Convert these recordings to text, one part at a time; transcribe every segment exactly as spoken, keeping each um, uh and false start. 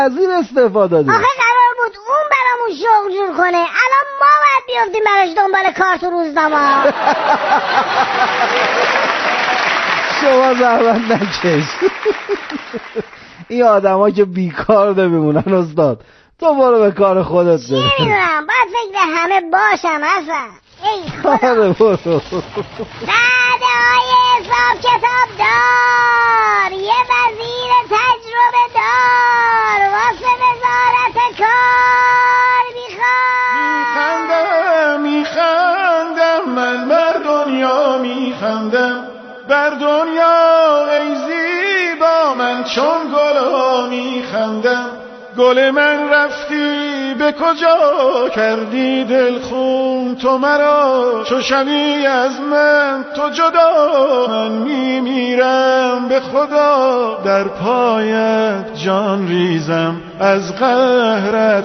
از این استفاده داده. آخه قرار بود اون برامون شغل جور کنه، الان ما باید بیافتیم براش دنبال کار تو روزنامه. شما زحمت نکش. این آدم ها که بیکار نمیمونن استاد، تو برو به کار خودت برو. چی میدونم باید فکر همه باشم اصلا. ای خدا. بعد های حساب کتاب دار، یه وزیر تجربه دار، واسه وزارت کار میخوام. میخندم میخندم من بر دنیا میخندم، بر دنیا ای زیبا من چون گل میخندم. گل من رفتی به کجا کردی دل خون تو مرا، چو شوی از من تو جدا من میمیرم به خدا. در پایت جان ریزم از قهرت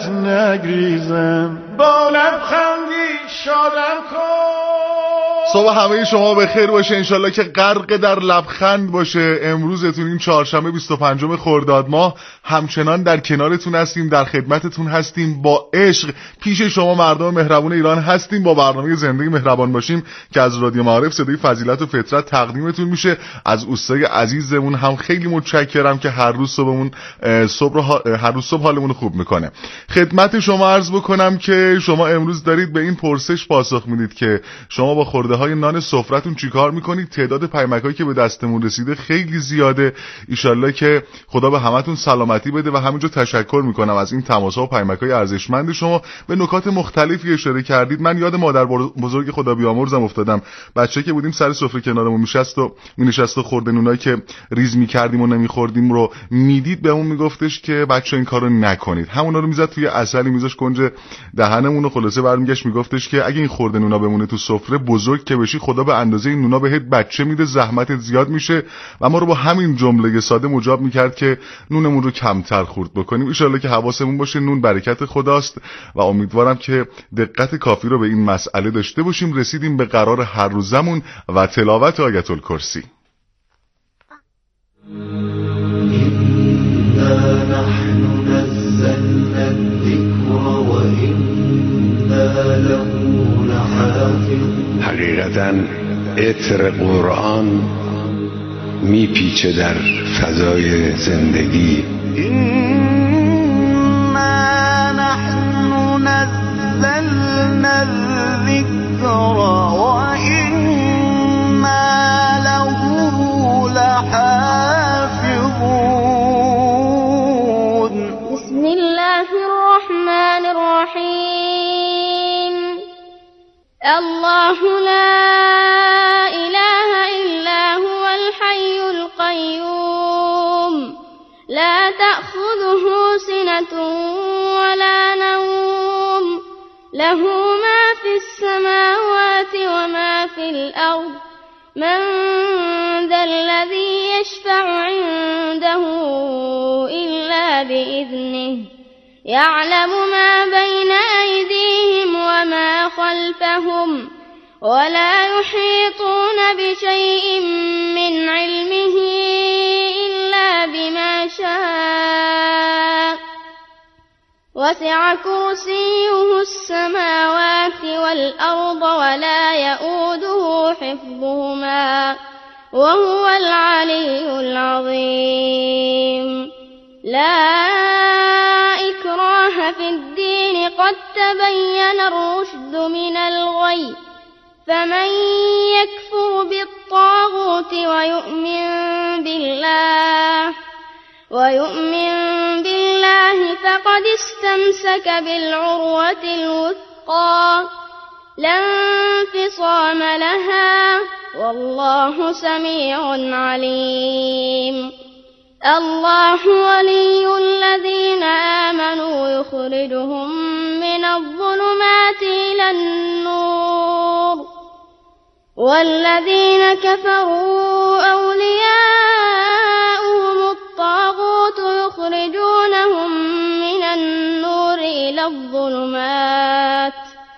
نگریزم، با لبخندی شادم کن. صبح همه شما به خیر باشه، انشالله که غرق در لبخند باشه. امروزتون این چهارشنبه بیست و پنجم خرداد ماه همچنان در کنارتون هستیم، در خدمتتون هستیم، با عشق پیش شما مردم مهربون ایران هستیم با برنامه زندگی مهربان باشیم که از رادیو معارف صدای فضیلت و فطرت تقدیمتون میشه. از اوستای عزیزمون هم خیلی متشکرم که هر روز صبحمون صبح هر روز صبح حالمون خوب میکنه. خدمت شما عرض بکنم که شما امروز دارید به این پرسش پاسخ میدید که شما با خورده های نان سفرتون چیکار میکنید. تعداد پیامکایی که به دستمون رسیده خیلی زیاده. ایشالله که خدا به همتون سلامتی بده و همینجا تشکر میکنم از این تماس‌ها و پیامک‌های ارزشمند شما. به نکات مختلفی اشاره کردید. من یاد مادر بزرگ خدا بیامرزم افتادم. بچه که بودیم سر سفره کنارمون میشست و مینشست و خورده نونایی که ریز میکردیم و نمیخوردیم رو میدید بهمون میگفتش که بچه این کارو نکنید. همونا رو میزد توی عسلی میذاش کنج دهنمون و خلاصه برمیگشت میگفتش که اگه این خورده نونا بمونه تو سفره، بزرگ که بشی خدا به اندازه این نونا بهت بچه میده، زحمتت زیاد میشه. و ما رو با همین جمله ساده مجاب میکرد که نونمون رو کمتر خورد بکنیم. ان شاءالله که حواسمون باشه، نون برکت خداست و امیدوارم که دقت کافی رو به این مسئله داشته باشیم. رسیدیم به قرار هر روزمون و تلاوت آیت الکرسی. نحن نزلنا الذكر وإنا له لحافظون. حقیقتاً عطر قرآن میپیچه در فضای زندگی. إنا نحن نزلنا الذكر وإنا له لحافظون. بسم الله الرحمن الرحيم. الله لا إله إلا هو الحي القيوم لا تأخذه سنة ولا نوم له ما في السماوات وما في الأرض من ذا الذي يشفع عنده إلا بإذنه يعلم ما بين أيديهم وما خلفهم ولا يحيطون بشيء من علمه إلا بما شاء وسع كرسيه السماوات والأرض ولا يؤوده حفظهما وهو العلي العظيم. لا إكراه في الدين قد تبين الرشد من الغي فمن يكفر بالطاغوت ويؤمن بالله ويؤمن بالله فقد استمسك بالعروة الوثقى لا انفصام لها والله سميع عليم. الله ولي الذين آمنوا يخرجهم من الظلمات إلى النور والذين كفروا أولياؤهم الطاغوت يخرجونهم من النور إلى الظلمات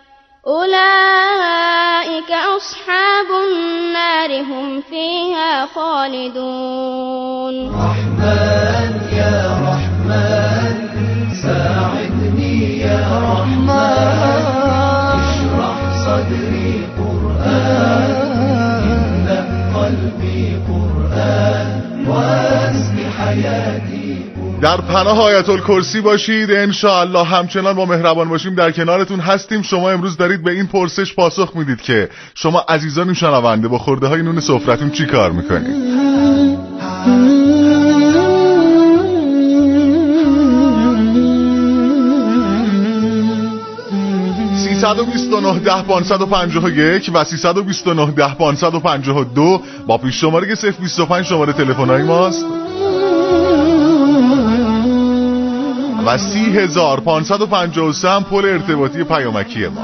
أولئك أصحاب النار هم فيها خالدون. رحمن يا رحمن در پناه آیت الکرسی باشید. انشاءالله همچنان با مهربان باشیم در کنارتون هستیم. شما امروز دارید به این پرسش پاسخ میدید که شما عزیزان شنونده با خورده های نون سفرتون چی کار میکنید؟ سیصد و بیست و نه ده پانصد و پنجاه و یک و سیصد و بیست و نه ده پانصد و پنجاه و دو با پیش شماره صفر بیست و پنج شماره تلفن‌های ماست و سی هزار پانصد و پنجاه و سه هم پل ارتباطی پیامکی ما.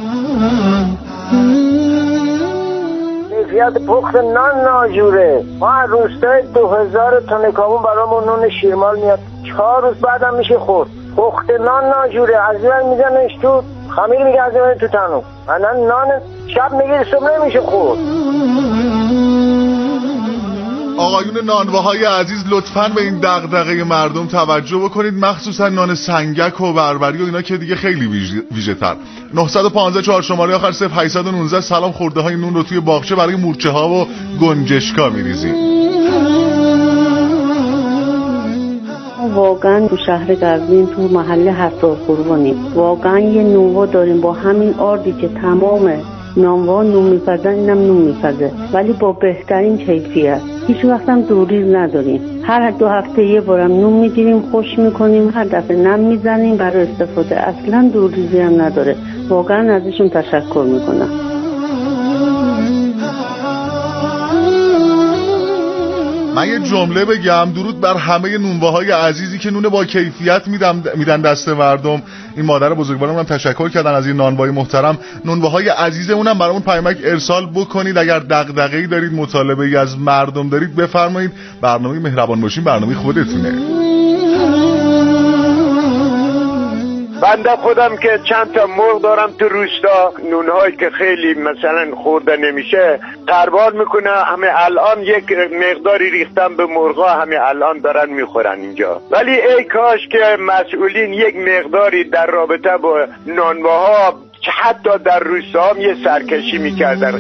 کیفیت پخت نان ناجوره. ما هر روستای دو هزار تا نکامون برامون نون شیرمال میاد، چهار روز بعدم میشه خورد. پخت نان ناجوره، از این میزنش تو خمیر میگه از این تو تنو، الان نان شب میگیری صبح نمیشه خورد. آقایون نانواهای عزیز لطفاً به این دغدغه مردم توجه بکنید، مخصوصا نان سنگک و بربری و اینا که دیگه خیلی ویژه تر. نه یک پنج چهار شماره آخر صفر هشت یک نه سلام. خورده های نون رو توی باغچه برای مورچه ها و گنجشکا میریزیم. واقعا تو شهر قزوین تو محله حساس قربانیم، واقعا یه نونوا داریم با همین آردی که تمام نانوا نون میپزن، اینم نون میپزه ولی با بهترین کیفیت. هیچ وقت هم دوریز نداریم، هر دو هفته یه بارم نون میگیریم خوش میکنیم، هر دفعه نم میزنیم برای استفاده، اصلا دوریزی هم نداره. واقعا ازشون تشکر میکنم. من یه جمله بگم، درود بر همه نونواهای عزیزی که نون با کیفیت میدن میدن دست مردم. این مادر بزرگوارمون هم تشکر کردن از این نانوای محترم. نونواهای عزیزمون هم برامون پیامک ارسال بکنید. اگر دغدغه‌ای دارید، مطالبه‌ای از مردم دارید بفرمایید. برنامه مهربان باشیم برنامه خودتونه. بنده خودم که چند تا مرغ دارم تو روستا، نونهایی که خیلی مثلا خورده نمیشه قربان میکنه. همه الان یک مقداری ریختم به مرغا، همه الان دارن میخورن اینجا. ولی ای کاش که مسئولین یک مقداری در رابطه با نانواها حتی در روستا هم یه سرکشی میکردن.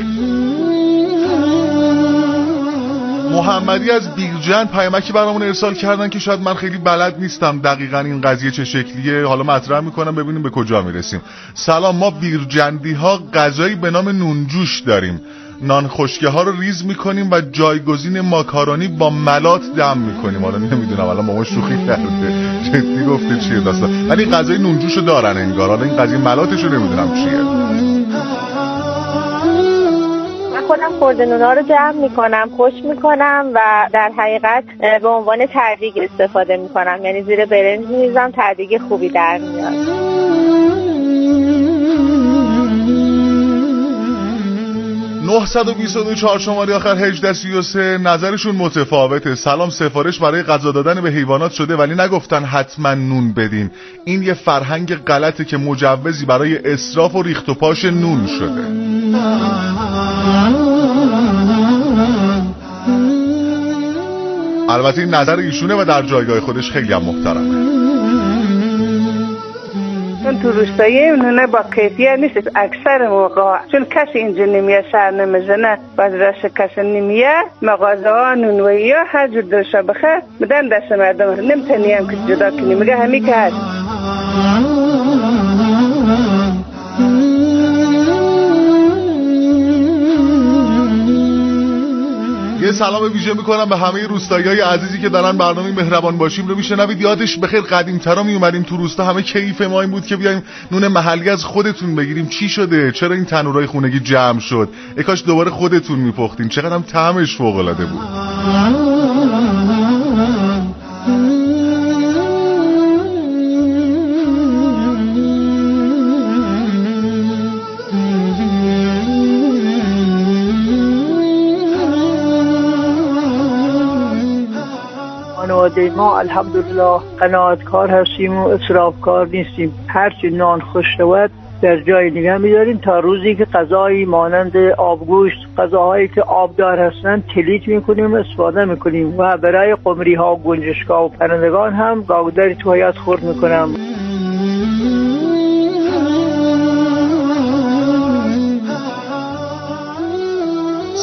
محمدی از بیرجند پیامکی برامون ارسال کردن که شاید من خیلی بلد نیستم دقیقاً این قضیه چه شکلیه، حالا مطرح میکنم ببینیم به کجا میرسیم. سلام، ما بیرجندی ها غذایی به نام نونجوش داریم. نان خشکه ها رو ریز میکنیم و جایگزین ماکارونی با ملات دم میکنیم. حالا نمیدونم الان مامان شوخی کرده جدی گفته چیه داستان، ولی غذای نونجوش رو دارن انگار. حالا این قضیه ملاتش رو نمیدونم چیه. خودم خورده نونا رو جمع میکنم، خوش میکنم و در حقیقت به عنوان تدریگ استفاده میکنم، یعنی زیر برنج میریزم، تدریگ خوبی در میاد. نه دو دو چهار شماره آخر هجده سی و سه نظرشون متفاوته. سلام، سفارش برای غذا دادن به حیوانات شده ولی نگفتن حتما نون بدین. این یه فرهنگ غلطه که مجوزی برای اسراف و ریخت و پاش نون شده. البته این نظر ایشونه و در جایگاه خودش خیلی هم محترمه. چون تو روستایی نونه با کیفیت نیست اکثر موقع، چون کسی اینجا نمیاد سر نمیزنه و از رست کسی نمیاد، مغازه ها نونوایی ها هر جور دلشا بخیر بدن دست مردم، نمیتونی هم که جدا کنی، میگه همی که هست. یه سلام ویژه میکنم به همه روستایی‌های عزیزی که دارن برنامه مهربان باشیم رو میشنوید. یادش بخیر قدیم‌ترا میومدیم تو روستا، همه کیف ما این بود که بیایم نون محلی از خودتون بگیریم. چی شده؟ چرا این تنورای خونگی جمع شد؟ ای کاش دوباره خودتون میپختین، چقدر هم طعمش فوق‌العاده بود. خانواده ما الحمدلله قناعتکار هستیم و اسرافکار نیستیم. هرچی نان خوش شود در جای نگه می‌داریم تا روزی که غذایی مانند آبگوشت، غذاهایی که آبدار هستند تلیت می‌کنیم استفاده می‌کنیم و برای قمری‌ها و گنجشک‌ها و پرندگان هم گاوداری تو حیاط خورد می‌کنم.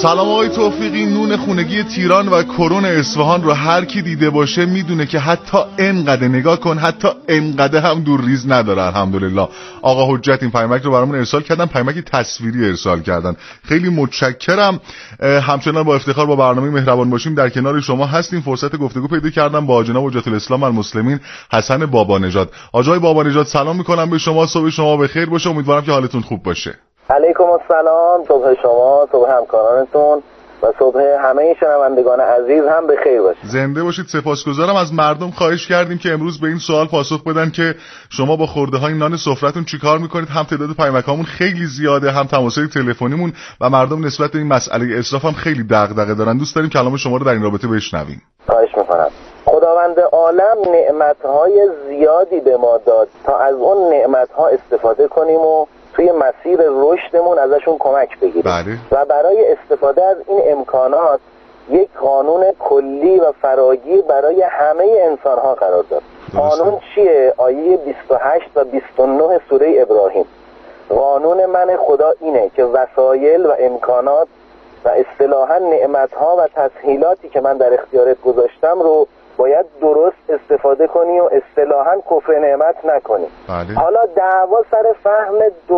سلام آقای توفیقی. نون خونگی تیران و کرون اصفهان رو هر کی دیده باشه میدونه که حتی انقدر، نگاه کن، حتی انقدر هم دور ریز نداره. الحمدلله. آقا حجت این پیامک رو برامون ارسال کردن، پیامک تصویری ارسال کردن. خیلی متشکرم. همچنان با افتخار با برنامه مهربان باشیم در کنار شما هستیم. فرصت گفتگو پیدا کردم با جناب حجت الاسلام المسلمین حسن بابا نژاد. آقای بابا نژاد سلام میکنم به شما. صبح شما بخیر باشه. امیدوارم که حالتون خوب باشه. علیکم السلام. صبح شما، صبح همکارانتون و صبح همه شنوندگان عزیز هم بخیر باشه. زنده باشید. سپاسگزارم. از مردم خواهش کردیم که امروز به این سوال پاسخ بدن که شما با خورده های نان سفرتون چیکار میکنید. هم تعداد پیامکامون خیلی زیاده، هم تماسهای تلفنیمون و مردم نسبت به این مسئله اسراف هم خیلی دغدغه دارن. دوست داریم کلام شما رو در این رابطه بشنویم. خواهش میکنم. خداوند عالم نعمتهای زیادی به ما داد تا از اون نعمتها استفاده کنیم و توی مسیر رشدمون ازشون کمک بگیریم. بله. و برای استفاده از این امکانات یک قانون کلی و فراگیر برای همه انسان‌ها قرار داد. قانون چیه؟ آیه بیست و هشت و بیست و نه سوره ابراهیم. قانون من خدا اینه که وسایل و امکانات و اصطلاحاً نعمت‌ها و تسهیلاتی که من در اختیارت گذاشتم رو باید درست استفاده کنی و اصطلاحاً کفر نعمت نکنی. بله. حالا دعوا سر فهم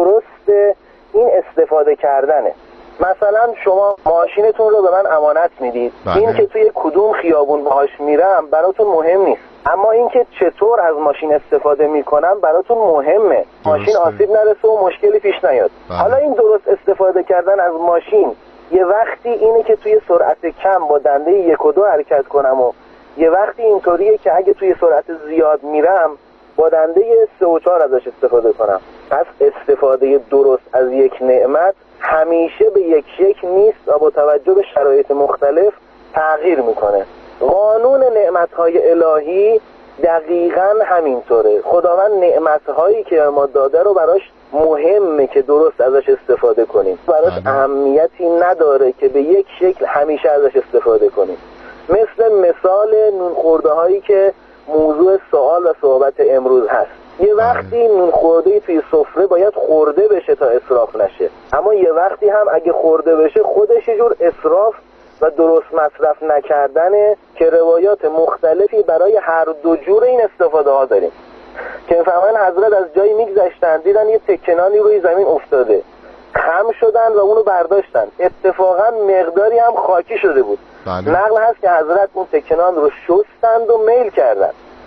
درست این استفاده کردنه. مثلا شما ماشینتون رو به من امانت میدید. بله. این که توی کدوم خیابون باهاش میرم براتون مهم نیست، اما این که چطور از ماشین استفاده میکنم براتون مهمه. درسته. ماشین آسیب نرسه و مشکلی پیش نیاد. بله. حالا این درست استفاده کردن از ماشین یه وقتی اینه که توی سرعت کم با دنده یک و دو حرکت کنم و یه وقتی اینطوریه که اگه توی سرعت زیاد میرم با دنده سه و چهار ازش استفاده کنم. پس استفاده درست از یک نعمت همیشه به یک شکل نیست و با توجه به شرایط مختلف تغییر میکنه. قانون نعمتهای الهی دقیقاً همینطوره. خداوند نعمتهایی که ما داده رو براش مهمه که درست ازش استفاده کنیم. براش اهمیتی نداره که به یک شکل همیشه ازش استفاده کنیم. مثل مثال نون خورده هایی که موضوع سوال و صحبت امروز هست. یه وقتی نون خورده توی سفره باید خورده بشه تا اسراف نشه، اما یه وقتی هم اگه خورده بشه خودش یه جور اسراف و درست مصرف نکردنه که روایات مختلفی برای هر دو جور این استفاده ها داریم. که میفهمن حضرت از جایی میگذشتن دیدن یه تکنانی روی زمین افتاده، خم شدن و اونو برداشتن. اتفاقا مقداری هم خاکی شده بود. بله. نقل هست که حضرت اون تکنان رو شستند و میل کردن.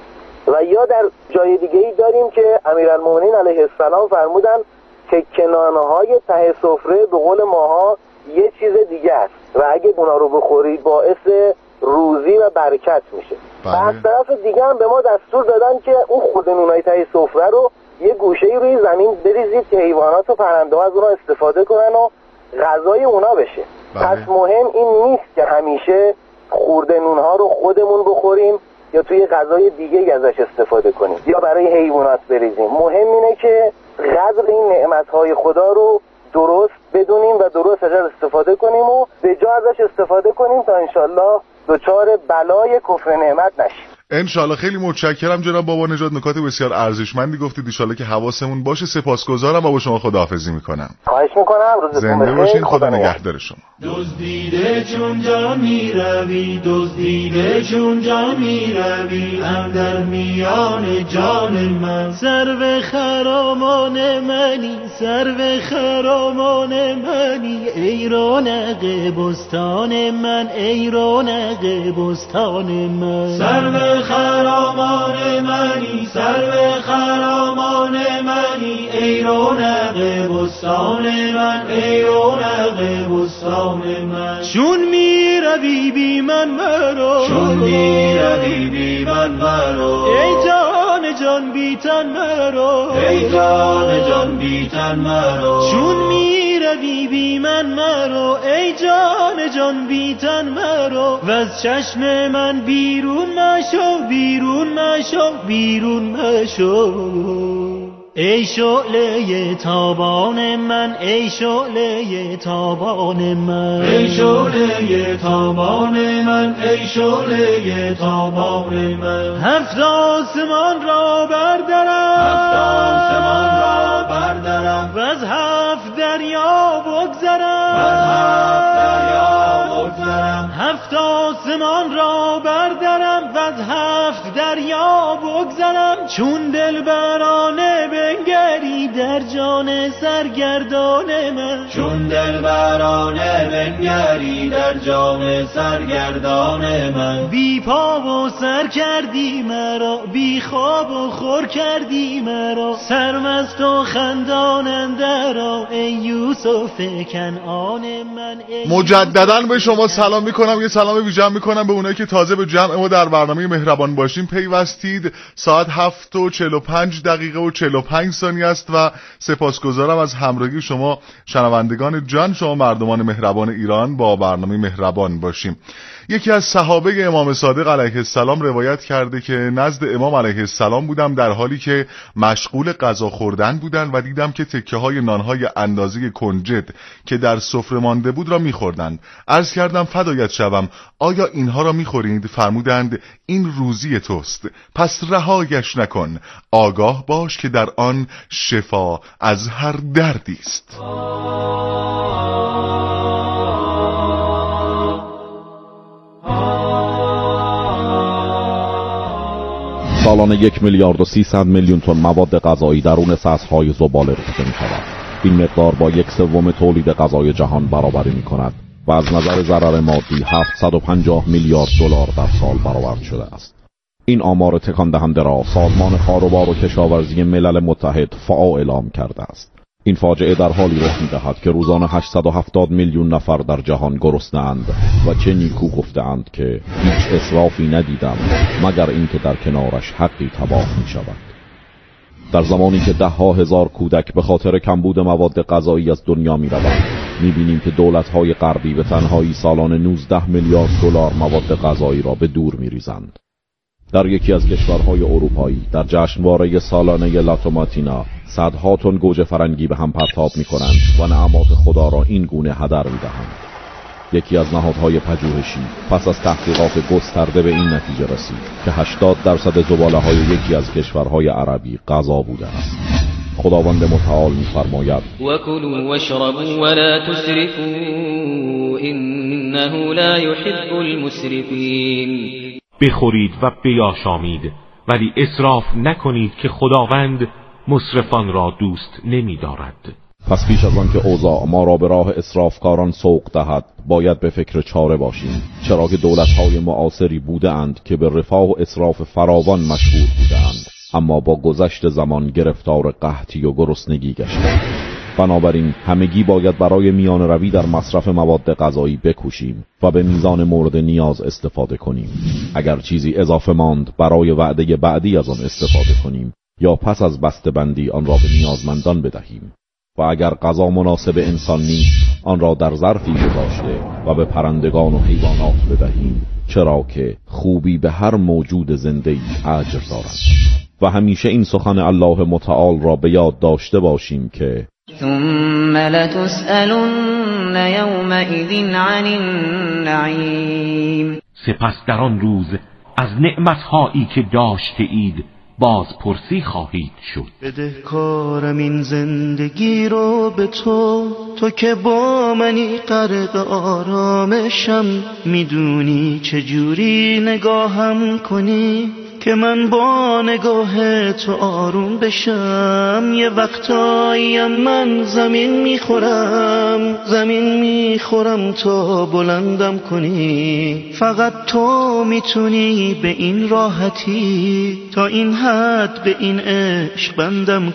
و یا در جای دیگه ای داریم که امیرالمومنین علیه السلام فرمودن تکنانهای ته سفره به قول ماها یه چیز دیگه است و اگه اونا رو بخورید باعث روزی و برکت میشه. بله. و از طرف دیگه هم به ما دستور دادن که اون خود نونای ته سفره رو یه گوشه‌ای روی زمین بریزید که حیوانات و پرنده ها از اونها استفاده کنن و غذای اونا بشه. بله. پس مهم این نیست که همیشه خورده نونها رو خودمون بخوریم یا توی غذای دیگه ازش استفاده کنیم یا برای حیوانات بریزیم. مهم اینه که قدر این نعمتهای خدا رو درست بدونیم و درست ازش استفاده کنیم و به جا ازش استفاده کنیم تا انشالله دچار بلای کفر نعمت نشیم. انشالله. خیلی متشکرم جناب بابا نژاد. نکات بسیار ارزشمندی گفتید. انشالله که حواسمون باشه. سپاسگزارم و با شما خداحافظی میکنم. خواهش میکنم. روزتون زنده باشین. خدا نگهدار شما. دزدیده چون جا می روی، دزدیده چون جا می روی، اندر میان جان من. سرو خرامان منی، سرو خرامان منی، ای رونق بستان من، ای رونق بستان من. سرو خرامان منی، سرو خرامان منی، ای رونق بستان من، ای رونق بستان من. چون می روی بی من مرو، چون می روی بی من مرو، ای جان جان بی تن مرو، ای جان جان بی تن مرو. چون می روی بی من مرو، ای جان جان بی تن مرو. و از چشم من بیرون مشو، بیرون مشو، بیرون مشو. ای شعله تابان من، ای شعله تابان من، ای شعله تابان من، ای شعله تابان من. هفت آسمان را بردرم، هفت آسمان را بردرم، و از هفت دریا بگذرم، و از هفت دریا هفت آسمان را بردرم و از هفت دریا بگذرم، چون دلبرانه بنگری در جان سرگردان من، چون دلبرانه بنگری در جان سرگردان من. بی پا و سر کردی مرا، بی خواب و خور کردی مرا، سرمست و خندان اندرا ای یوسف کنعان من. مجدداً به شما سلام میکنم، یه سلام ویژه میکنم به اونایی که تازه به جمع ما در برنامه مهربان باشیم پیوستید. ساعت هفت و چهل و پنج دقیقه و چهل و پنج ثانیه است و سپاسگزارم از همراهی شما شنوندگان جان، شما مردمان مهربان ایران با برنامه مهربان باشیم. یکی از صحابه امام صادق علیه السلام روایت کرده که نزد امام علیه السلام بودم در حالی که مشغول غذا خوردن بودن و دیدم که تکه های نانهای اندازه کنجد که در سفره مانده بود را میخوردند. عرض کردم فدایت شوم، آیا اینها را میخورید؟ فرمودند این روزی توست، پس رهایش نکن، آگاه باش که در آن شفا از هر دردی است. سالانه یک میلیارد و سیصد میلیون تن مواد غذایی درون سطح‌های زباله ریخته می‌شود. این مقدار با یک سوم تولید غذای جهان برابری می‌کند و از نظر ضرر مادی هفتصد و پنجاه میلیارد دلار در سال برآورد شده است. این آمار تکان دهنده را سازمان خاروبار و کشاورزی ملل متحد فاو اعلام کرده است. این فاجعه در حالی رخ می‌دهد که روزانه هشتصد و هفتاد میلیون نفر در جهان گرسنه‌اند و چه نیکو گفته‌اند که هیچ اسرافی ندیدم مگر اینکه در کنارش حقی تباه می‌شود. در زمانی که ده ها هزار کودک به خاطر کمبود مواد غذایی از دنیا می‌روند، می‌بینیم که دولت‌های غربی به تنهایی سالانه نوزده میلیارد دلار مواد غذایی را به دور می‌ریزند. در یکی از کشورهای اروپایی در جشنواره سالانه لاتوماتینا صدها تن گوجه فرنگی به هم پرتاب می‌کنند و نعمات خدا را این گونه هدر می‌دهند. یکی از نهادهای پژوهشی پس از تحقیقات گسترده به این نتیجه رسید که هشتاد درصد زباله‌های یکی از کشورهای عربی غذا بوده است. خداوند متعال می‌فرماید: وَكُلُوا وَاشْرَبُوا وَلَا تُسْرِفُوا إِنَّهُ لَا يُحِبُّ الْمُسْرِفِينَ. بخورید و بیاشامید ولی اسراف نکنید که خداوند مسرفان را دوست نمی دارد. پس پیش از آن که اوضاع ما را به راه اسرافکاران سوق دهد باید به فکر چاره باشیم، چرا که دولت‌های معاصری بوده اند که به رفاه و اسراف فراوان مشهور بوده اند، اما با گذشت زمان گرفتار قحطی و گرسنگی گشتند. بنابراین همگی باید برای میان روی در مصرف مواد غذایی بکوشیم و به میزان مورد نیاز استفاده کنیم. اگر چیزی اضافه ماند برای وعده بعدی از آن استفاده کنیم یا پس از بسته‌بندی آن را به نیازمندان بدهیم و اگر غذا مناسب انسان نیست آن را در ظرفی گذاشته و به پرندگان و حیوانات بدهیم، چرا که خوبی به هر موجود زنده‌ای اجر دارد. و همیشه این سخن الله متعال را به یاد داشته باشیم که ثم لتسألن يومئذ عن النعیم. سپس در آن روز از نعمتهایی که داشته اید باز پرسی خواهید شد. بدهکارم این زندگی رو به تو، تو که با منی غرق آرامشم، میدونی چجوری نگاهم کنی که من با نگاه تو آروم بشم. یه وقتاییم من زمین میخورم زمین میخورم تا بلندم کنی. فقط تو میتونی به این راحتی تا این حد به این عشق بندم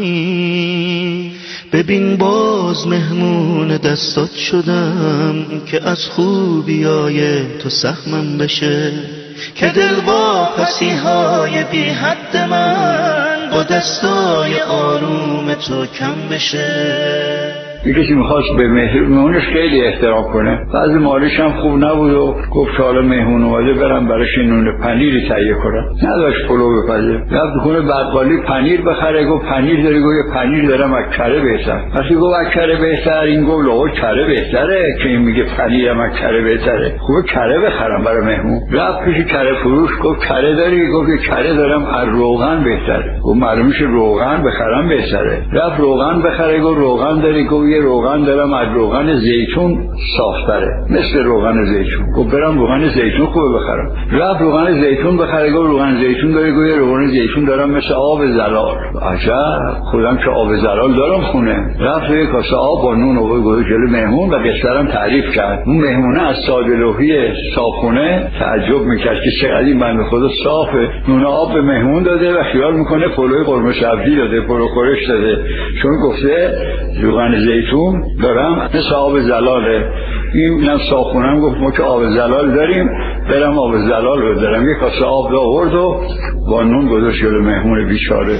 کنی. ببین باز مهمون دستات شدم که از خوبیای تو سهمم بشه، که دل واپسی های بی حد من با دستای آروم تو کم بشه. یه کسی میخواست به مهمونش خیلی احترام کنه، بعضی مالش هم خوب نبود و گفت حالا مهمون اومده برم براش نون پنیری تهیه کنم، نداشت پلو بپزه، رفت کنه بقالی پنیر بخره، گفت پنیر داری؟ گفت یه پنیر دارم از کره بهتر. وقتی گفت از کره بهتر، این گفت لاغو کره بهتره که این میگه پنیرم از کره بهتره، خوبه کره بخرم برای مهمون. رفت پیش کره فروش، گفت کره داری؟ گفت یه کره دارم از روغن بهتره. گفت معلومه روغن بخرم بهتره. رفت روغن بخره، گفت روغن داری؟ گفت یه روغن دارم از روغن زیتون صافتره، مثل روغن زیتون. گفت برم روغن زیتون خوبه بخرم. رفت روغن زیتون بخره. گفت روغن زیتون داره؟ گفت روغن زیتون دارم مثل آب زلال. عجب، خودم که آب زلال دارم خونه. رفت یه کاسه آب با نون و گوش جلو مهمون و قصه‌ام تعریف کرد. اون مهمونه از ساده‌لوحی صابخونه تعجب میکرد که چقدر این بنده خدا صافه، نون آب به مهمون داده و خیال میکنه پلوی قرمه سبزی داده، پلو خورش داده، چون گفته روغن زیتون دارم مثل آب زلاله. اینم صابخونم گفت ما که آب زلال داریم، برم آب زلال رو دارم. یک کاسه آب آورد و با نون گذاشت جلو مهمون بیچاره.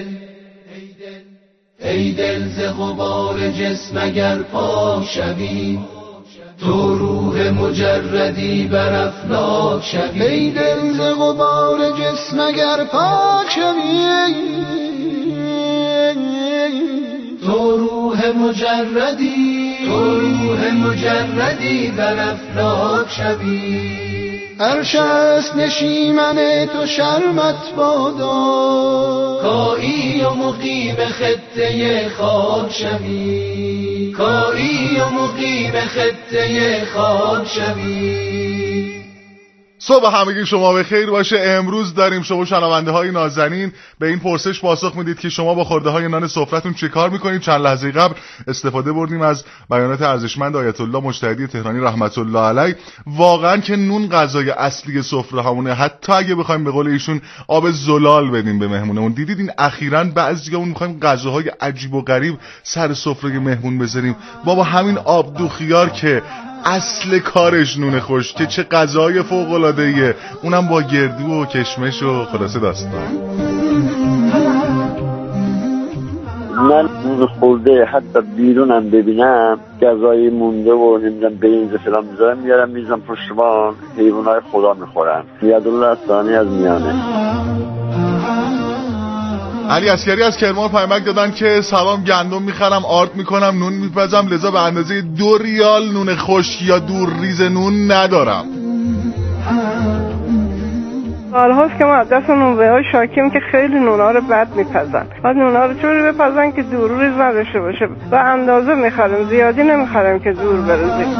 ای دل ز غبار جسم اگر پاک شوی، تو روح مجردی بر افلاک شوی. ای دل ز غبار جسم اگر پاک شوی، تو روح مجردی، تو روح مجردی بر افلاک شوی. عرش است نشیمن تو شرمت بادا، کایی و مقیم خطه خاک شوی، کایی و مقیم خطه خاک شوی. صبح همگی شما به خیر باشه. امروز داریم شما شنونده های نازنین به این پرسش پاسخ میدید که شما با خورده های نان سفرتون چه کار میکنید. چند لحظه قبل استفاده بردیم از بیانات ارزشمند آیت الله مجتهدی تهرانی رحمت الله علیه. واقعا که نون غذای اصلی سفره همونه، حتی اگه بخوایم به قول ایشون آب زلال بدیم به مهمونمون. دیدید این اخیراً بعضیامون میخوایم غذاهای عجیب و غریب سر سفره مهمون بذاریم. بابا همین آب دو خیار که اصل کارش نون خوش، که چه غذای فوق العاده ایه، اونم با گردو و کشمش و خلاصه داستان. من نون خورده حتی بیرونم ببینم غذای مونده و نمیدونم برنج فلان میذارم میارم میذارم پشتوان، حیوانای خدا میخورن. یادالله ثانی از میانه. علی عسکری از کرمان پیامک دادن که سلام، گندم میخرم، آرد میکنم، نون میپزم، لذا به اندازه دو ریال نون خشک یا دور ریز نون ندارم. سالهاست که ما از دست نونوه های شاکیم که خیلی نونا رو بد میپزن. بعد نونا رو چوری بپزن که دور ریز نداشته باشه. و اندازه میخرم، زیادی نمیخرم که دور برزیم.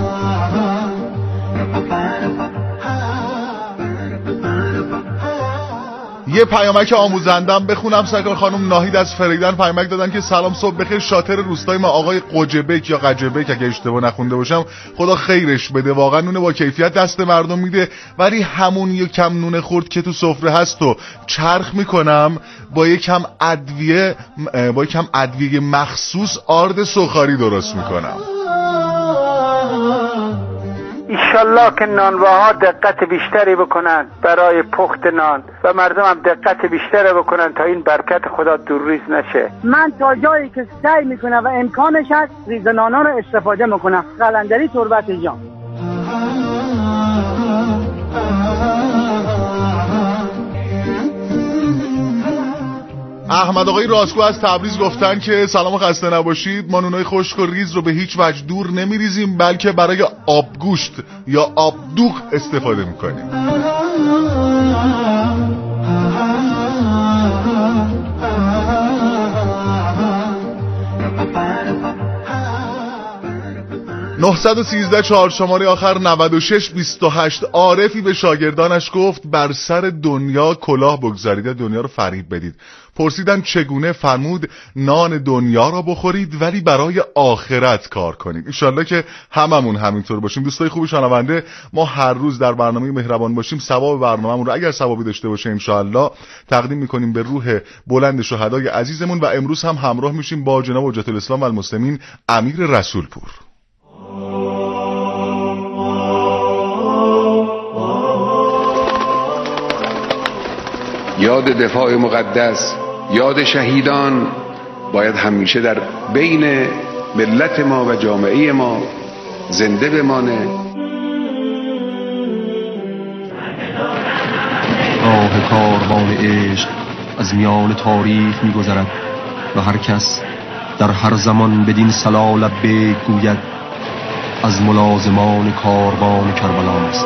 یه پیامک آموزندم بخونم. سرکار خانم ناهید از فریدن پیامک دادن که سلام، صبح بخیر، شاطر روستای ما آقای قجبک یا قجبک اگه اشتباه نخونده باشم، خدا خیرش بده. واقعا نون با کیفیت دست مردم میده، ولی همون یه کم نون خورد که تو سفره هست و چرخ میکنم با یه کم ادویه با یه کم ادویه مخصوص آرد سوخاری درست میکنم. ایشالله که نانواها دقت بیشتری بکنن برای پخت نان و مردم هم دقت بیشتری بکنن تا این برکت خدا دور ریز نشه. من تا جایی که سعی میکنم و امکانش هست ریز نانا رو استفاده میکنم. قلندری تربت جان. احمد آقای راسکو از تبریز گفتن که سلام و خسته نباشید. ما نونای خشک و ریز رو به هیچ وجه دور نمیریزیم، بلکه برای آبگوشت یا آبدوغ استفاده میکنیم. نهصد و سیزده چهار شماره آخر نود و شش بیست و هشت. عارفی به شاگردانش گفت بر سر دنیا کلاه بگذارید، دنیا رو فریب بدید. پرسیدن چگونه؟ فرمود نان دنیا را بخورید ولی برای آخرت کار کنید. انشالله که هممون همینطور باشیم. دوستای خوب شنونده، ما هر روز در برنامه مهربان باشیم ثواب برنامه‌مون رو اگر ثوابی داشته باشه انشالله تقدیم میکنیم به روح بلند شهدای عزیزمون و امروز هم همراه میشیم با جناب حجت الاسلام و المسلمین امیر رسولپور. یاد دفاع مقدس، یاد شهیدان باید همیشه در بین ملت ما و جامعه ما زنده بمانه. راه کاروان عشق از میان تاریخ می‌گذرد و هر کس در هر زمان بدین صلا لبیک گوید از ملازمان کاروان کربلا است.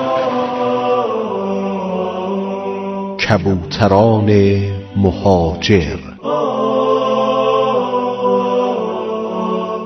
کبوتران مهاجر.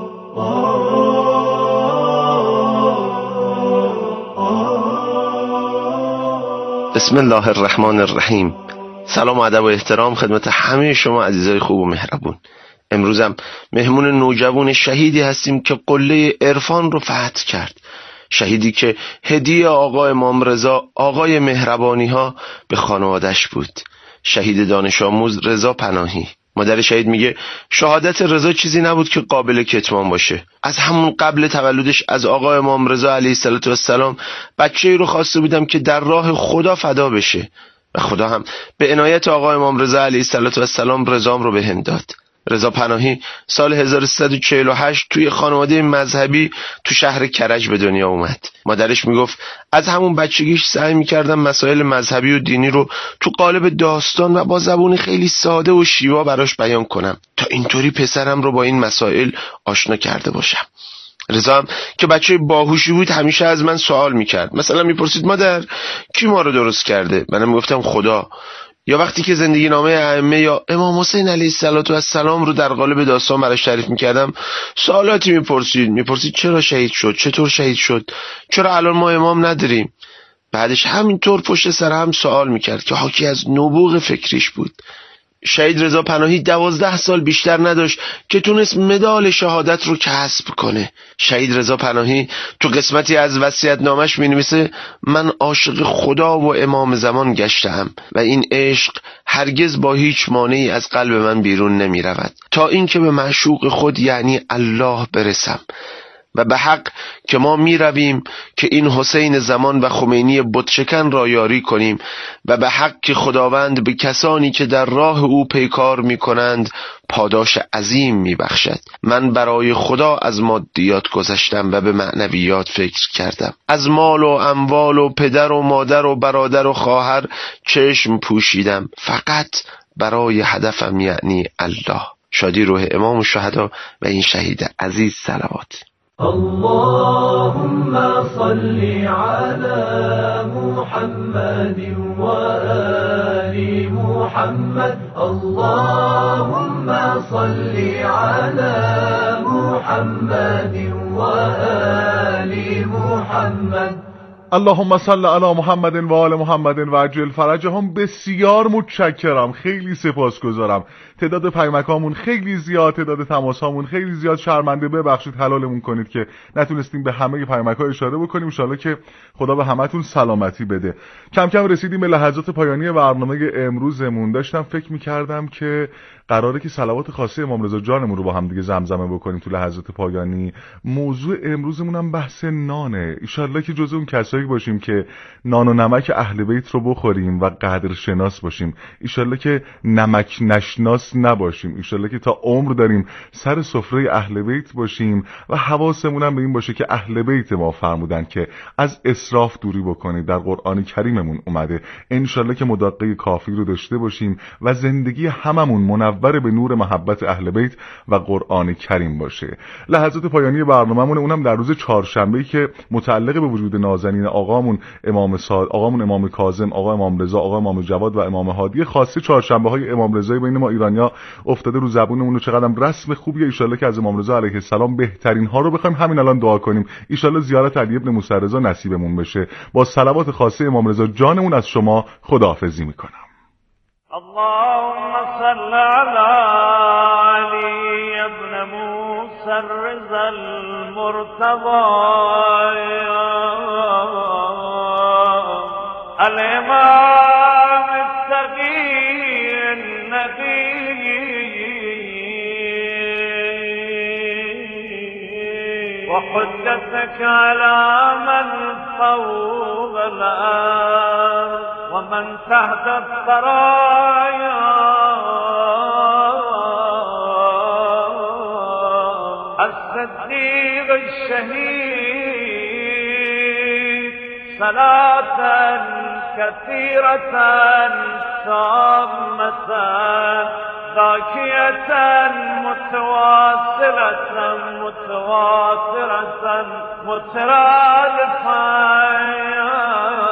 بسم الله الرحمن الرحیم. سلام و ادب و احترام خدمت همه شما عزیزای خوب و مهربون. امروزم مهمون نوجوان شهیدی هستیم که قله عرفان رو فتح کرد. شهیدی که هدیه آقا امام رضا آقای مهربانی ها به خانوادش بود. شهید دانش آموز رضا پناهی. مادر شهید میگه شهادت رضا چیزی نبود که قابل کتمان باشه. از همون قبل تولدش از آقا امام رضا علیه السلام بچه‌ای رو خواسته بودم که در راه خدا فدا بشه و خدا هم به عنایت آقا امام رضا علیه السلام رضام رو بهم داد. رضا پناهی سال هزار و سیصد و چهل و هشت توی خانواده مذهبی تو شهر کرج به دنیا اومد. مادرش میگفت از همون بچگیش سعی میکردم مسائل مذهبی و دینی رو تو قالب داستان و با زبون خیلی ساده و شیوا براش بیان کنم تا اینطوری پسرم رو با این مسائل آشنا کرده باشم. رضا هم که بچه باهوشی بود همیشه از من سوال میکرد. مثلا میپرسید مادر کی ما رو درست کرده؟ منم میگفتم خدا. یا وقتی که زندگی نامه ائمه یا امام حسین علیه السلام رو در قالب داستان براش تعریف میکردم سوالاتی میپرسید میپرسید چرا شهید شد، چطور شهید شد، چرا الان ما امام نداریم. بعدش همینطور پشت سر هم سوال میکرد که حاکی از نبوغ فکریش بود. شهید رضا پناهی دوازده سال بیشتر نداشت که تونست مدال شهادت رو کسب کنه. شهید رضا پناهی تو قسمتی از وصیت‌نامش می‌نویسه من عاشق خدا و امام زمان گشتم و این عشق هرگز با هیچ مانعی از قلب من بیرون نمی‌رود تا اینکه به معشوق خود یعنی الله برسم و به حق که ما می رویم که این حسین زمان و خمینی بتشکن را یاری کنیم و به حق که خداوند به کسانی که در راه او پیکار می کنند پاداش عظیم می بخشد. من برای خدا از مادیات گذشتم و به معنویات فکر کردم. از مال و اموال و پدر و مادر و برادر و خواهر چشم پوشیدم فقط برای هدفم یعنی الله. شادی روح امام الشهدا و این شهید عزیز صلوات. اللهم صل على محمد وآل محمد اللهم صل على محمد وآل محمد اللهم صل علی محمد و آل محمد و عجل فرجهم. بسیار متشکرم، خیلی سپاسگزارم. تعداد پیامکامون خیلی زیاد، تعداد تماسامون خیلی زیاد. شرمنده ببخشید، حلالمون کنید که نتونستیم به همه پیامک‌ها اشاره بکنیم. ان شاءالله که خدا به همتون سلامتی بده. کم کم رسیدیم به لحظات پایانی برنامه امروزمون. داشتم فکر می‌کردم که قراره که صلوات خاصه امام رضا جانمون رو با هم دیگه زمزمه بکنیم تو لحظات پایانی. موضوع امروزمون هم بحث نانه. ان شاءالله که جزو اون کسایی باشیم که نان و نمک اهل بیت رو بخوریم و قدر شناس باشیم. ان شاءالله که نمک نشناس نباشیم. ان شاءالله که تا عمر داریم سر سفره اهل بیت باشیم و حواسمون هم به این باشه که اهل بیت ما فرمودن که از اسراف دوری بکنید. در قرآن کریممون اومده. ان شاءالله که مداقه کافی رو داشته باشیم و زندگی هممون منور به نور محبت اهل بیت و قرآن کریم باشه. لحظات پایانی برنامه‌مون اونم در روز چهارشنبه‌ای که متعلق به وجود نازنین آقامون امام صادق، آقامون امام کاظم، آقا امام رضا، آقا امام جواد و امام هادی. خاصه چهارشنبه‌های امام رضا بین ما ایرانیا افتاده رو زبونمون و چقدر رسم خوبیه. ان شاءالله که از امام رضا علیه السلام بهترین ها رو بخوایم همین الان دعا کنیم. ان شاءالله زیارت علی ابن موسی رضا نصیبمون بشه. با صلوات خاصه امام رضا جانمون از شما خداحافظی میکنم. اللهم صل على علي ابن موسى الرضا المرتضى الإمام التقي النبي وحجتك على من فوق الأرض ومن تحت الثرايا الصديق الشهيد صلاة كثيرة تامة ذاكية متواصلة متواترة مترادفة